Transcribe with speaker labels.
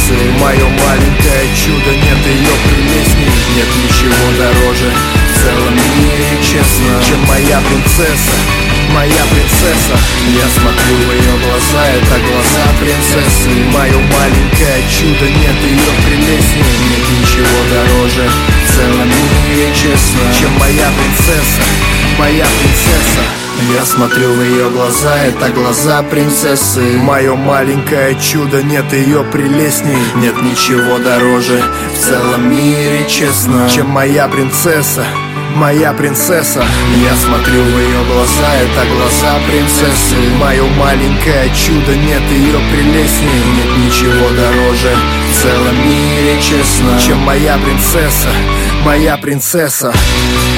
Speaker 1: принцессы. Мое маленькое чудо, нет ее прелестней, нет ничего дороже в целом мире, честно, чем моя принцесса. Моя принцесса. Я смотрю в ее глаза, это глаза принцессы. Мое маленькое чудо, нет ее прелестней, нет ничего дороже в целом мире, честно, чем моя принцесса. Моя принцесса. Я смотрю в ее глаза, это глаза принцессы. Мое маленькое чудо, нет ее прелестней, нет ничего дороже в целом мире, честно, чем моя принцесса. Моя принцесса. Я смотрю в ее глаза, это глаза принцессы. Мое маленькое чудо, нет ее прелестней, нет ничего дороже в целом мире, честно, чем моя принцесса. Моя принцесса.